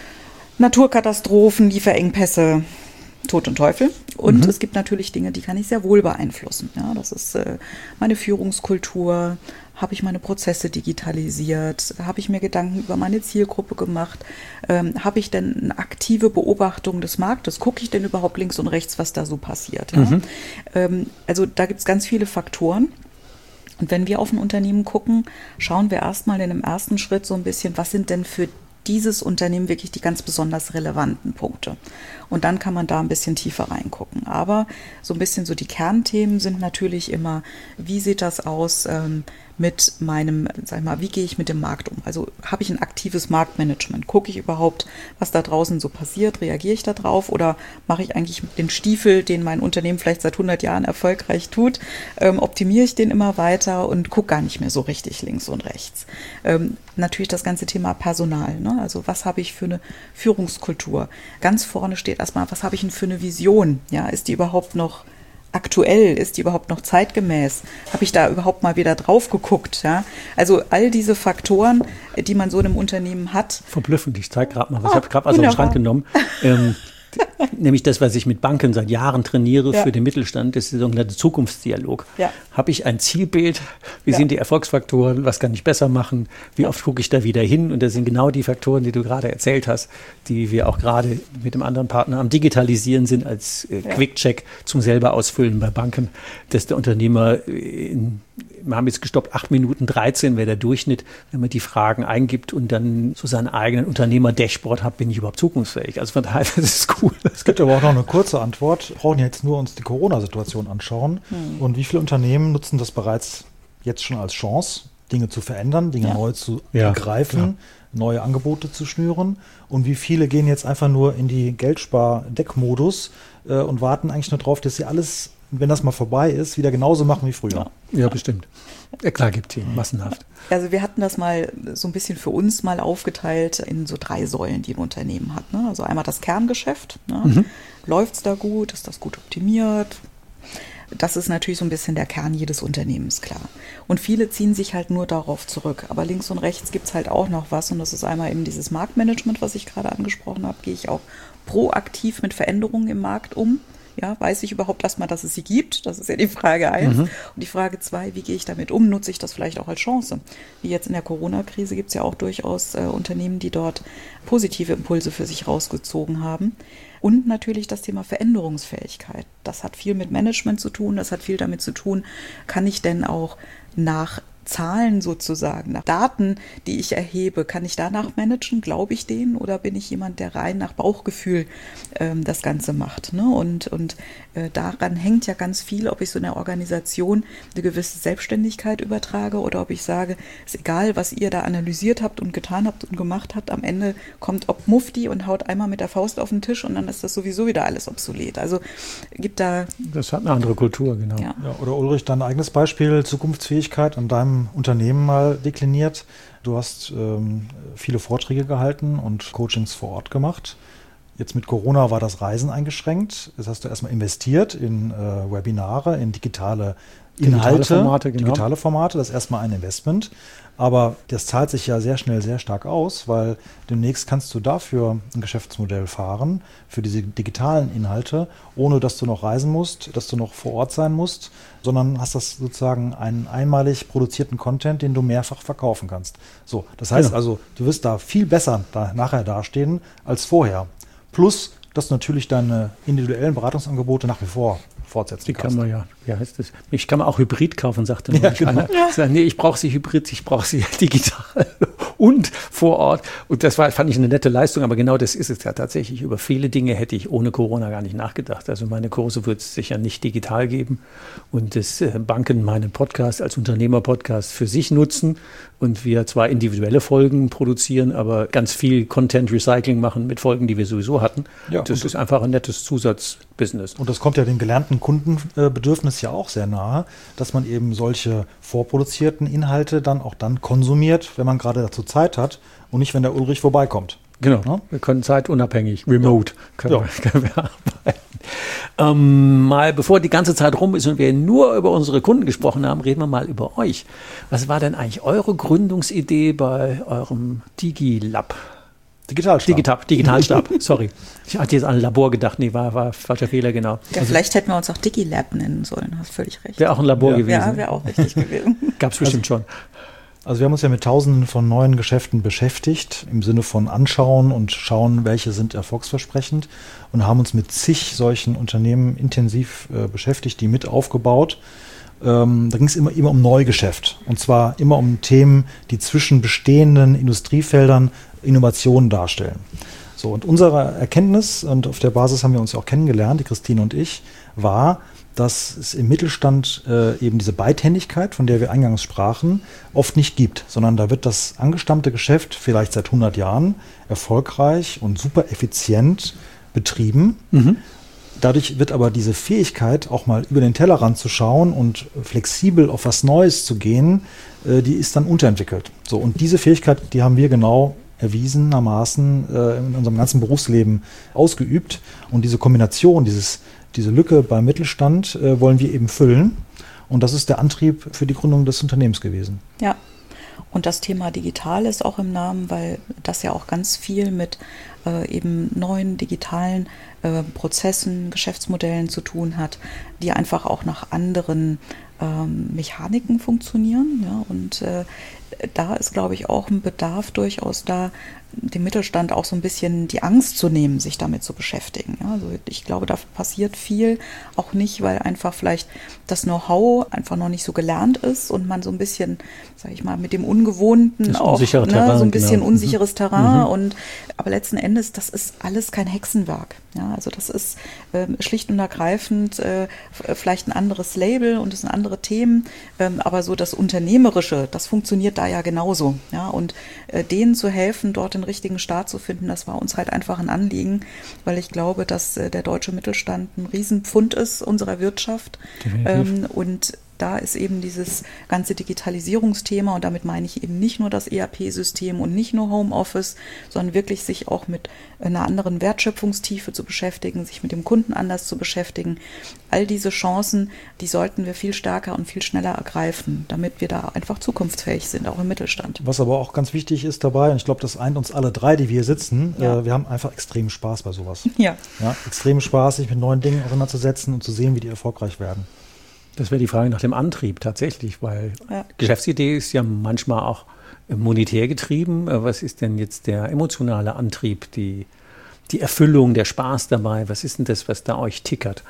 Naturkatastrophen, Lieferengpässe, Tod und Teufel. Und es gibt natürlich Dinge, die kann ich sehr wohl beeinflussen. Ja, das ist meine Führungskultur. Habe ich meine Prozesse digitalisiert? Habe ich mir Gedanken über meine Zielgruppe gemacht? Habe ich denn eine aktive Beobachtung des Marktes? Gucke ich denn überhaupt links und rechts, was da so passiert? Ja? Also da gibt es ganz viele Faktoren. Und wenn wir auf ein Unternehmen gucken, schauen wir erstmal in einem ersten Schritt so ein bisschen, was sind denn für dieses Unternehmen wirklich die ganz besonders relevanten Punkte. Und dann kann man da ein bisschen tiefer reingucken. Aber so ein bisschen so die Kernthemen sind natürlich immer, wie sieht das aus mit meinem, sag ich mal, wie gehe ich mit dem Markt um? Also habe ich ein aktives Marktmanagement? Gucke ich überhaupt, was da draußen so passiert? Reagiere ich da drauf? Oder mache ich eigentlich den Stiefel, den mein Unternehmen vielleicht seit 100 Jahren erfolgreich tut, optimiere ich den immer weiter und gucke gar nicht mehr so richtig links und rechts? Natürlich das ganze Thema Personal, ne? Also was habe ich für eine Führungskultur? Ganz vorne steht erstmal, was habe ich denn für eine Vision? Ja, ist die überhaupt noch aktuell? Ist die überhaupt noch zeitgemäß? Habe ich da überhaupt mal wieder drauf geguckt? Ja? Also all diese Faktoren, die man so in einem Unternehmen hat. Verblüffend, ich zeige gerade mal was. Ich habe gerade was aus dem Schrank genommen. Nämlich das, was ich mit Banken seit Jahren trainiere für den Mittelstand, das ist der sogenannte Zukunftsdialog. Ja. Habe ich ein Zielbild? Wie sind die Erfolgsfaktoren? Was kann ich besser machen? Wie oft gucke ich da wieder hin? Und das sind genau die Faktoren, die du gerade erzählt hast, die wir auch gerade mit dem anderen Partner am Digitalisieren sind, als Quick-Check zum selber ausfüllen bei Banken, dass der Unternehmer wir haben jetzt gestoppt, 8 Minuten 13 wäre der Durchschnitt, wenn man die Fragen eingibt und dann so seinen eigenen Unternehmer-Dashboard hat, bin ich überhaupt zukunftsfähig. Also von daher, das ist cool. Es gibt aber auch noch eine kurze Antwort. Wir brauchen jetzt nur uns die Corona-Situation anschauen. Und wie viele Unternehmen nutzen das bereits jetzt schon als Chance, Dinge zu verändern, Dinge neu zu begreifen, neue Angebote zu schnüren? Und wie viele gehen jetzt einfach nur in die Geldspar-Deck-Modus und warten eigentlich nur drauf, dass sie alles, wenn das mal vorbei ist, wieder genauso machen wie früher? Ja, bestimmt. Ja, klar, gibt es massenhaft. Also wir hatten das mal so ein bisschen für uns mal aufgeteilt in so 3 Säulen, die ein Unternehmen hat. Ne? Also einmal das Kerngeschäft. Ne? Läuft es da gut? Ist das gut optimiert? Das ist natürlich so ein bisschen der Kern jedes Unternehmens, klar. Und viele ziehen sich halt nur darauf zurück. Aber links und rechts gibt es halt auch noch was. Und das ist einmal eben dieses Marktmanagement, was ich gerade angesprochen habe. Gehe ich auch proaktiv mit Veränderungen im Markt um? Ja, weiß ich überhaupt erstmal, dass es sie gibt? Das ist ja die Frage 1. Und die Frage 2, wie gehe ich damit um? Nutze ich das vielleicht auch als Chance? Wie jetzt in der Corona-Krise gibt es ja auch durchaus Unternehmen, die dort positive Impulse für sich rausgezogen haben. Und natürlich das Thema Veränderungsfähigkeit. Das hat viel mit Management zu tun, das hat viel damit zu tun, kann ich denn auch nach Zahlen sozusagen, nach Daten, die ich erhebe, kann ich danach managen? Glaube ich denen oder bin ich jemand, der rein nach Bauchgefühl das Ganze macht? Ne? Und daran hängt ja ganz viel, ob ich so einer Organisation eine gewisse Selbstständigkeit übertrage oder ob ich sage, ist egal, was ihr da analysiert habt und getan habt und gemacht habt, am Ende kommt ob Mufti und haut einmal mit der Faust auf den Tisch und dann ist das sowieso wieder alles obsolet. Also gibt da... Das hat eine andere Kultur, genau. Ja, oder Ulrich, dein eigenes Beispiel, Zukunftsfähigkeit an deinem Unternehmen mal dekliniert. Du hast viele Vorträge gehalten und Coachings vor Ort gemacht. Jetzt mit Corona war das Reisen eingeschränkt. Jetzt hast du erstmal investiert in Webinare, in digitale Inhalte, digitale Formate. Das ist erstmal ein Investment. Aber das zahlt sich ja sehr schnell, sehr stark aus, weil demnächst kannst du dafür ein Geschäftsmodell fahren, für diese digitalen Inhalte, ohne dass du noch reisen musst, dass du noch vor Ort sein musst, sondern hast das sozusagen einen einmalig produzierten Content, den du mehrfach verkaufen kannst. So, das heißt also, du wirst da viel besser nachher dastehen als vorher. Plus, dass du natürlich deine individuellen Beratungsangebote nach wie vor fortsetzen die kann man ja, wie heißt das? Ich kann man auch Hybrid kaufen, sagte ja, genau. Nee, ich brauche sie Hybrid, ich brauche sie digital und vor Ort. Und das fand ich eine nette Leistung, aber genau das ist es ja tatsächlich. Über viele Dinge hätte ich ohne Corona gar nicht nachgedacht. Also meine Kurse wird es sicher nicht digital geben und das Banken meinen Podcast als Unternehmer-Podcast für sich nutzen und wir zwar individuelle Folgen produzieren, aber ganz viel Content-Recycling machen mit Folgen, die wir sowieso hatten. Ja, das ist einfach ein nettes Zusatzbusiness. Und das kommt ja dem gelernten Kundenbedürfnis ja auch sehr nahe, dass man eben solche vorproduzierten Inhalte dann auch dann konsumiert, wenn man gerade dazu Zeit hat und nicht, wenn der Ulrich vorbeikommt. Genau, ja? Wir können zeitunabhängig, remote können wir arbeiten. Mal bevor die ganze Zeit rum ist und wir nur über unsere Kunden gesprochen haben, reden wir mal über euch. Was war denn eigentlich eure Gründungsidee bei eurem Digilab? Digitalstab, sorry. Ich hatte jetzt an ein Labor gedacht, nee, war falscher Fehler, genau. Ja, vielleicht hätten wir uns auch Digilab nennen sollen, hast völlig recht. Wäre auch ein Labor gewesen. Ja, wäre auch richtig gewesen. Gab es bestimmt schon. Also wir haben uns ja mit Tausenden von neuen Geschäften beschäftigt, im Sinne von anschauen und schauen, welche sind erfolgsversprechend und haben uns mit zig solchen Unternehmen intensiv beschäftigt, die mit aufgebaut. Da ging es immer um Neugeschäft und zwar immer um Themen, die zwischen bestehenden Industriefeldern Innovationen darstellen. So, und unsere Erkenntnis, und auf der Basis haben wir uns ja auch kennengelernt, die Christine und ich, war, dass es im Mittelstand eben diese Beidhändigkeit, von der wir eingangs sprachen, oft nicht gibt, sondern da wird das angestammte Geschäft vielleicht seit 100 Jahren erfolgreich und super effizient betrieben. Mhm. Dadurch wird aber diese Fähigkeit, auch mal über den Tellerrand zu schauen und flexibel auf was Neues zu gehen, die ist dann unterentwickelt. So, und diese Fähigkeit, die haben wir genau erwiesenermaßen in unserem ganzen Berufsleben ausgeübt. Und diese Kombination, diese Lücke beim Mittelstand wollen wir eben füllen. Und das ist der Antrieb für die Gründung des Unternehmens gewesen. Ja, und das Thema digital ist auch im Namen, weil das ja auch ganz viel mit eben neuen digitalen Prozessen, Geschäftsmodellen zu tun hat, die einfach auch nach anderen Mechaniken funktionieren. Ja, und da ist, glaube ich, auch ein Bedarf durchaus da, dem Mittelstand auch so ein bisschen die Angst zu nehmen, sich damit zu beschäftigen. Ja, also ich glaube, da passiert viel, auch nicht, weil einfach vielleicht das Know-how einfach noch nicht so gelernt ist und man so ein bisschen, sage ich mal, mit dem Ungewohnten auch Terrain, so ein bisschen unsicheres Terrain. Aber letzten Endes, das ist alles kein Hexenwerk. Ja, also das ist schlicht und ergreifend vielleicht ein anderes Label und es sind andere Themen, aber so das Unternehmerische, das funktioniert da ja genauso. Ja, und denen zu helfen, dort den richtigen Start zu finden, das war uns halt einfach ein Anliegen, weil ich glaube, dass der deutsche Mittelstand ein Riesenpfund ist unserer Wirtschaft und da ist eben dieses ganze Digitalisierungsthema, und damit meine ich eben nicht nur das ERP-System und nicht nur Homeoffice, sondern wirklich sich auch mit einer anderen Wertschöpfungstiefe zu beschäftigen, sich mit dem Kunden anders zu beschäftigen. All diese Chancen, die sollten wir viel stärker und viel schneller ergreifen, damit wir da einfach zukunftsfähig sind, auch im Mittelstand. Was aber auch ganz wichtig ist dabei, und ich glaube, das eint uns alle drei, die wir hier sitzen, wir haben einfach extremen Spaß bei sowas. Ja. Extremen Spaß, sich mit neuen Dingen auseinanderzusetzen und zu sehen, wie die erfolgreich werden. Das wäre die Frage nach dem Antrieb tatsächlich, weil Geschäftsidee ist ja manchmal auch monetär getrieben. Was ist denn jetzt der emotionale Antrieb, die Erfüllung, der Spaß dabei? Was ist denn das, was da euch tickert?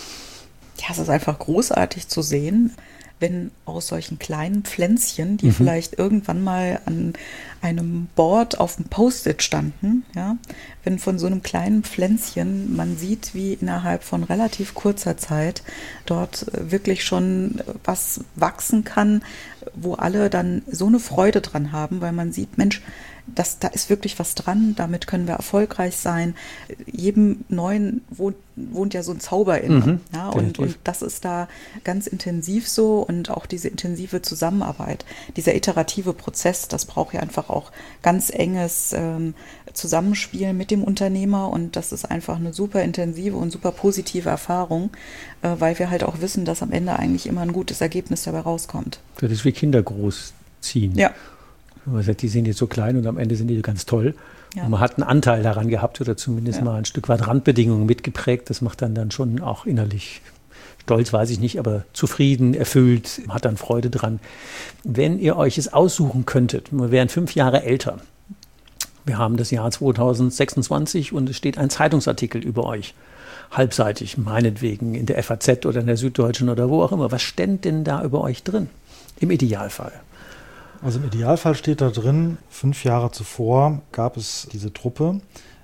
Ja, es ist einfach großartig zu sehen, wenn aus solchen kleinen Pflänzchen, die vielleicht irgendwann mal an einem Board auf dem Post-it standen, ja, wenn von so einem kleinen Pflänzchen man sieht, wie innerhalb von relativ kurzer Zeit dort wirklich schon was wachsen kann, wo alle dann so eine Freude dran haben, weil man sieht, Mensch, da ist wirklich was dran, damit können wir erfolgreich sein. Jedem Neuen wohnt ja so ein Zauber inne. Ja, und das ist da ganz intensiv so, und auch diese intensive Zusammenarbeit, dieser iterative Prozess, das braucht ja einfach auch ganz enges Zusammenspiel mit dem Unternehmer, und das ist einfach eine super intensive und super positive Erfahrung, weil wir halt auch wissen, dass am Ende eigentlich immer ein gutes Ergebnis dabei rauskommt. Das ist wie Kinder großziehen. Ja. Man sagt, die sind jetzt so klein und am Ende sind die ganz toll. Ja. Und man hat einen Anteil daran gehabt oder zumindest mal ein Stück weit Randbedingungen mitgeprägt. Das macht dann schon auch innerlich stolz, weiß ich nicht, aber zufrieden, erfüllt, hat dann Freude dran. Wenn ihr euch es aussuchen könntet, wir wären 5 Jahre älter. Wir haben das Jahr 2026 und es steht ein Zeitungsartikel über euch. Halbseitig, meinetwegen in der FAZ oder in der Süddeutschen oder wo auch immer. Was stände denn da über euch drin? Im Idealfall. Also im Idealfall steht da drin, 5 Jahre zuvor gab es diese Truppe,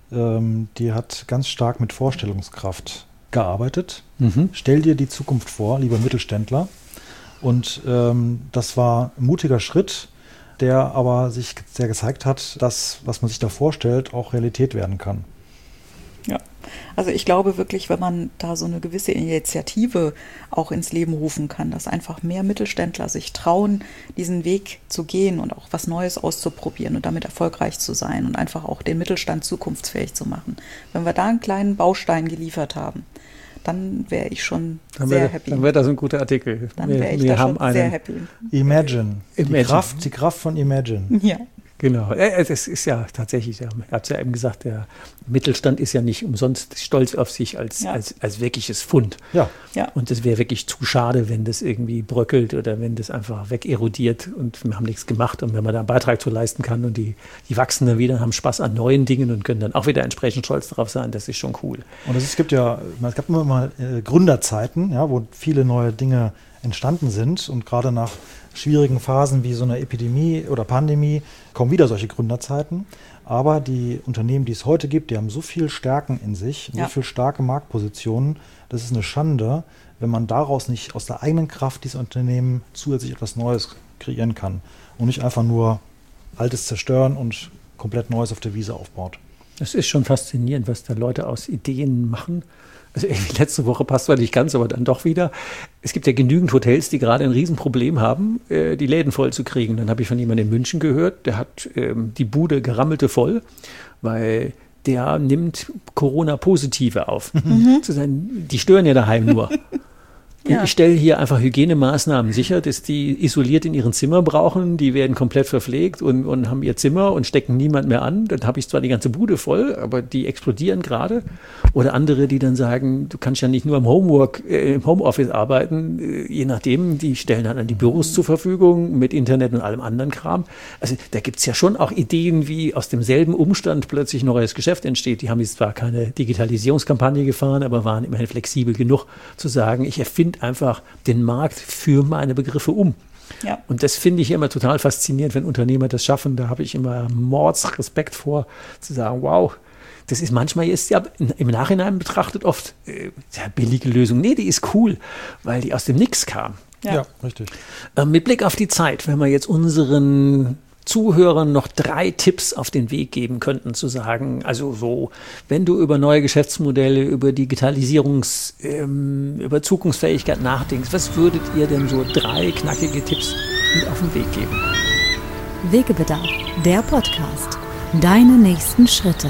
die hat ganz stark mit Vorstellungskraft gearbeitet. Stell dir die Zukunft vor, lieber Mittelständler. Und das war ein mutiger Schritt, der aber sich sehr gezeigt hat, dass, was man sich da vorstellt, auch Realität werden kann. Ja, also ich glaube wirklich, wenn man da so eine gewisse Initiative auch ins Leben rufen kann, dass einfach mehr Mittelständler sich trauen, diesen Weg zu gehen und auch was Neues auszuprobieren und damit erfolgreich zu sein und einfach auch den Mittelstand zukunftsfähig zu machen. Wenn wir da einen kleinen Baustein geliefert haben, dann wäre ich schon sehr happy. Dann wäre das ein guter Artikel. Dann wäre ich da schon sehr happy. Imagine. Die Kraft von Imagine. Ja. Genau, es ist ja tatsächlich, ihr habt es ja eben gesagt, der Mittelstand ist ja nicht umsonst stolz auf sich als wirkliches Fund. Ja. Und es wäre wirklich zu schade, wenn das irgendwie bröckelt oder wenn das einfach wegerodiert und wir haben nichts gemacht. Und wenn man da einen Beitrag zu leisten kann und die wachsen dann wieder, haben Spaß an neuen Dingen und können dann auch wieder entsprechend stolz darauf sein, das ist schon cool. Und es gab immer mal Gründerzeiten, ja, wo viele neue Dinge entstanden sind, und gerade nach schwierigen Phasen wie so einer Epidemie oder Pandemie kommen wieder solche Gründerzeiten. Aber die Unternehmen, die es heute gibt, die haben so viel Stärken in sich, so viel starke Marktpositionen. Das ist eine Schande, wenn man daraus nicht aus der eigenen Kraft dieses Unternehmen zusätzlich etwas Neues kreieren kann und nicht einfach nur Altes zerstören und komplett Neues auf der Wiese aufbaut. Das ist schon faszinierend, was da Leute aus Ideen machen. Also irgendwie letzte Woche passt zwar nicht ganz, aber dann doch wieder. Es gibt ja genügend Hotels, die gerade ein Riesenproblem haben, die Läden voll zu kriegen. Dann habe ich von jemandem in München gehört, der hat die Bude gerammelte voll, weil der nimmt Corona-Positive auf. Die stören ja daheim nur. Ja. Ich stelle hier einfach Hygienemaßnahmen sicher, dass die isoliert in ihren Zimmer brauchen. Die werden komplett verpflegt und haben ihr Zimmer und stecken niemand mehr an. Dann habe ich zwar die ganze Bude voll, aber die explodieren gerade. Oder andere, die dann sagen, du kannst ja nicht nur im Homeoffice arbeiten. Je nachdem, die stellen dann die Büros zur Verfügung mit Internet und allem anderen Kram. Also da gibt es ja schon auch Ideen, wie aus demselben Umstand plötzlich ein neues Geschäft entsteht. Die haben jetzt zwar keine Digitalisierungskampagne gefahren, aber waren immerhin flexibel genug zu sagen, ich erfinde einfach den Markt für meine Begriffe um. Ja. Und das finde ich immer total faszinierend, wenn Unternehmer das schaffen. Da habe ich immer Mordsrespekt vor, zu sagen, wow, das ist manchmal ist ja im Nachhinein betrachtet oft billige Lösung. Nee, die ist cool, weil die aus dem Nix kam. Ja, richtig. Mit Blick auf die Zeit, wenn wir jetzt unseren Zuhörern noch 3 Tipps auf den Weg geben könnten, zu sagen, also so, wenn du über neue Geschäftsmodelle, über über Zukunftsfähigkeit nachdenkst, was würdet ihr denn so 3 knackige Tipps mit auf den Weg geben? Wegebedarf, der Podcast. Deine nächsten Schritte.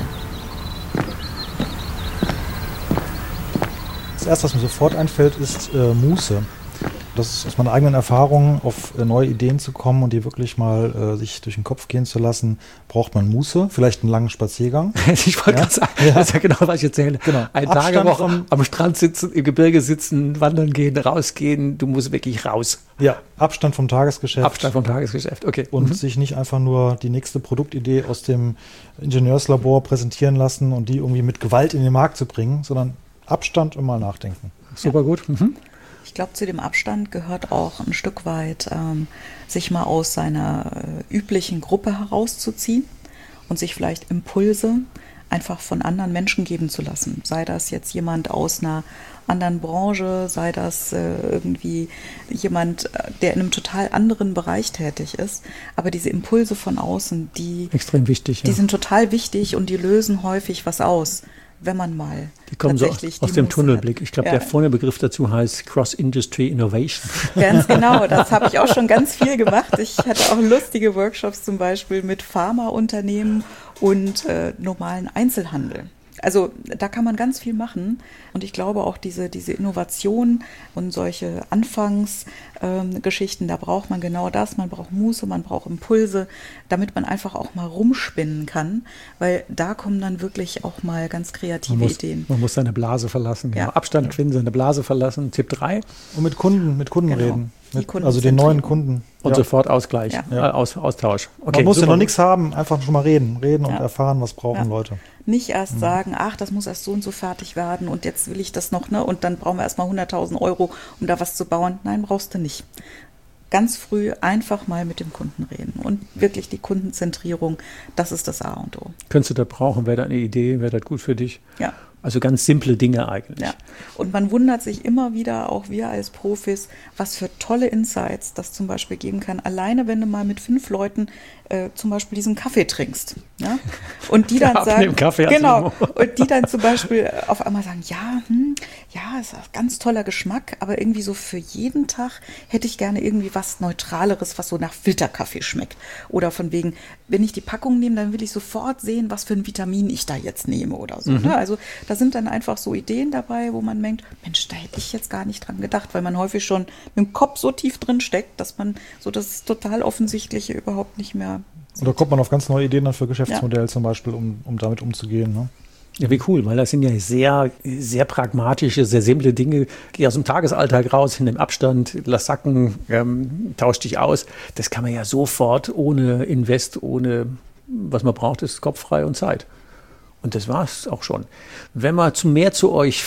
Das erste, was mir sofort einfällt, ist Muße. Das ist aus meiner eigenen Erfahrung, auf neue Ideen zu kommen und die wirklich mal sich durch den Kopf gehen zu lassen, braucht man Muße, vielleicht einen langen Spaziergang. Ich wollte gerade sagen, das ist ja genau, was ich erzähle. Genau. Eine Tagewoche am Strand sitzen, im Gebirge sitzen, wandern gehen, rausgehen, du musst wirklich raus. Ja, Abstand vom Tagesgeschäft. Abstand vom Tagesgeschäft, okay. Und sich nicht einfach nur die nächste Produktidee aus dem Ingenieurslabor präsentieren lassen und die irgendwie mit Gewalt in den Markt zu bringen, sondern Abstand und mal nachdenken. Super gut. Ich glaube, zu dem Abstand gehört auch ein Stück weit, sich mal aus seiner üblichen Gruppe herauszuziehen und sich vielleicht Impulse einfach von anderen Menschen geben zu lassen. Sei das jetzt jemand aus einer anderen Branche, sei das irgendwie jemand, der in einem total anderen Bereich tätig ist. Aber diese Impulse von außen, extrem wichtig, die sind total wichtig und die lösen häufig was aus, wenn man mal die kommen so aus dem Tunnelblick. Ich glaube, der vorne Begriff dazu heißt Cross-Industry Innovation. Ganz genau, das habe ich auch schon ganz viel gemacht. Ich hatte auch lustige Workshops zum Beispiel mit Pharmaunternehmen und normalen Einzelhandel. Also da kann man ganz viel machen und ich glaube auch diese Innovation und solche Anfangsgeschichten, da braucht man genau das, man braucht Muße, man braucht Impulse, damit man einfach auch mal rumspinnen kann, weil da kommen dann wirklich auch mal ganz kreative Ideen. Man muss seine Blase verlassen, genau. Abstand finden, seine Blase verlassen, Tipp 3. Und mit Kunden genau. reden, also den neuen Kunden. Und sofort Ausgleich, Austausch. Okay, man muss ja noch nichts haben, einfach schon mal reden und erfahren, was brauchen Leute. Nicht erst sagen, ach, das muss erst so und so fertig werden und jetzt will ich das noch, ne? Und dann brauchen wir erstmal 100.000 €, um da was zu bauen. Nein, brauchst du nicht. Ganz früh einfach mal mit dem Kunden reden und wirklich die Kundenzentrierung, das ist das A und O. Könntest du das brauchen? Wäre das eine Idee? Wäre das gut für dich? Ja. Also ganz simple Dinge eigentlich. Ja. Und man wundert sich immer wieder, auch wir als Profis, was für tolle Insights das zum Beispiel geben kann. Alleine, wenn du mal mit 5 Leuten zum Beispiel diesen Kaffee trinkst. Ja? Und die dann sagen, genau, und die dann zum Beispiel auf einmal sagen, ja, ist ein ganz toller Geschmack, aber irgendwie so für jeden Tag hätte ich gerne irgendwie was Neutraleres, was so nach Filterkaffee schmeckt. Oder von wegen, wenn ich die Packung nehme, dann will ich sofort sehen, was für ein Vitamin ich da jetzt nehme oder so. Ne? Also da sind dann einfach so Ideen dabei, wo man denkt, Mensch, da hätte ich jetzt gar nicht dran gedacht, weil man häufig schon mit dem Kopf so tief drin steckt, dass man so das total Offensichtliche überhaupt nicht mehr sieht. Oder kommt man auf ganz neue Ideen dann für Geschäftsmodelle zum Beispiel, um damit umzugehen, ne? Ja, wie cool, weil das sind ja sehr, sehr pragmatische, sehr simple Dinge. Geh aus dem Tagesalltag raus, in dem Abstand, lass sacken, tausch dich aus. Das kann man ja sofort ohne Invest, ohne was man braucht, ist Kopf frei und Zeit. Und das war es auch schon. Wenn man mehr zu euch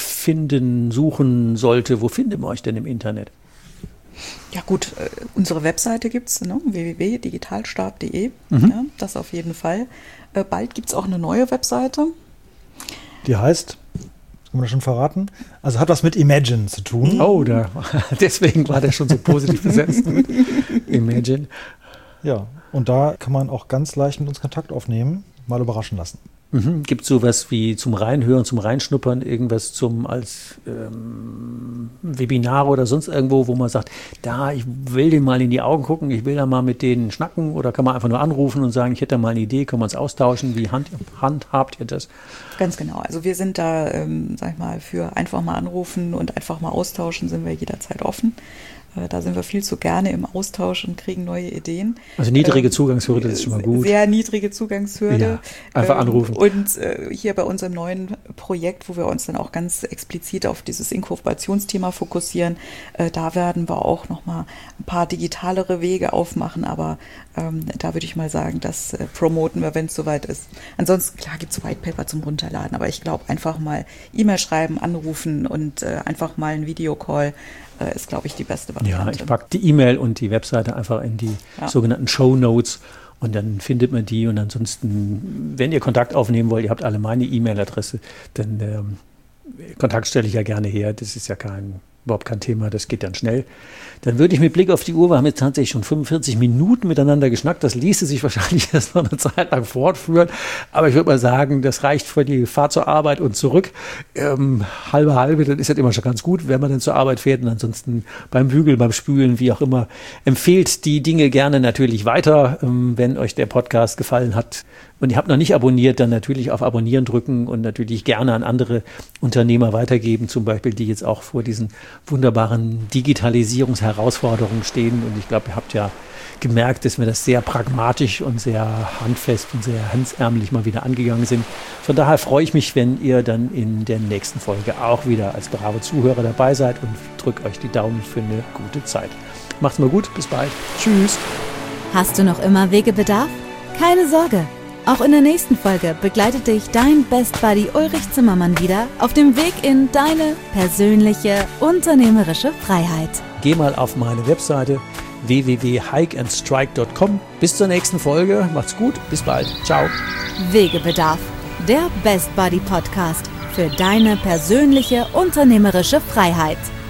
suchen sollte, wo findet man euch denn im Internet? Ja gut, unsere Webseite gibt es, ne? www.digitalstab.de, ja, das auf jeden Fall. Bald gibt es auch eine neue Webseite. Die heißt, das kann man das schon verraten, also hat was mit Imagine zu tun. Oh, deswegen war der schon so positiv besetzt. Imagine. Ja, und da kann man auch ganz leicht mit uns Kontakt aufnehmen, mal überraschen lassen. Gibt es sowas wie zum Reinhören, zum Reinschnuppern, irgendwas als Webinar oder sonst irgendwo, wo man sagt, ich will denen mal in die Augen gucken, ich will da mal mit denen schnacken, oder kann man einfach nur anrufen und sagen, ich hätte da mal eine Idee, können wir uns austauschen, wie handhabt ihr das? Ganz genau, also wir sind da, sag ich mal, für einfach mal anrufen und einfach mal austauschen, sind wir jederzeit offen. Da sind wir viel zu gerne im Austausch und kriegen neue Ideen. Also niedrige Zugangshürde, das ist schon mal gut. Sehr niedrige Zugangshürde. Ja, einfach anrufen. Und hier bei unserem neuen Projekt, wo wir uns dann auch ganz explizit auf dieses Inkubationsthema fokussieren, da werden wir auch nochmal ein paar digitalere Wege aufmachen, aber da würde ich mal sagen, das promoten wir, wenn es soweit ist. Ansonsten, klar, gibt es Whitepaper zum Runterladen, aber ich glaube, einfach mal E-Mail schreiben, anrufen und einfach mal ein Videocall ist, glaube ich, die beste Variante. Ja, ich packe die E-Mail und die Webseite einfach in die sogenannten Shownotes und dann findet man die. Und ansonsten, wenn ihr Kontakt aufnehmen wollt, ihr habt alle meine E-Mail-Adresse, dann Kontakt stelle ich ja gerne her. Das ist ja kein Überhaupt kein Thema, das geht dann schnell. Dann würde ich mit Blick auf die Uhr, wir haben jetzt tatsächlich schon 45 Minuten miteinander geschnackt, das ließe sich wahrscheinlich erst noch eine Zeit lang fortführen, aber ich würde mal sagen, das reicht für die Fahrt zur Arbeit und zurück. Halbe, dann ist das immer schon ganz gut, wenn man dann zur Arbeit fährt und ansonsten beim Bügeln, beim Spülen, wie auch immer. Empfehlt die Dinge gerne natürlich weiter, wenn euch der Podcast gefallen hat. Und ihr habt noch nicht abonniert, dann natürlich auf Abonnieren drücken und natürlich gerne an andere Unternehmer weitergeben, zum Beispiel, die jetzt auch vor diesen wunderbaren Digitalisierungsherausforderungen stehen. Und ich glaube, ihr habt ja gemerkt, dass wir das sehr pragmatisch und sehr handfest und sehr hemdsärmelig mal wieder angegangen sind. Von daher freue ich mich, wenn ihr dann in der nächsten Folge auch wieder als brave Zuhörer dabei seid und drückt euch die Daumen für eine gute Zeit. Macht's mal gut, bis bald. Tschüss. Hast du noch immer Wegebedarf? Keine Sorge. Auch in der nächsten Folge begleitet dich dein Best Buddy Ulrich Zimmermann wieder auf dem Weg in deine persönliche unternehmerische Freiheit. Geh mal auf meine Webseite www.hikeandstrike.com. Bis zur nächsten Folge. Macht's gut. Bis bald. Ciao. Wegebedarf. Der Best Buddy Podcast für deine persönliche unternehmerische Freiheit.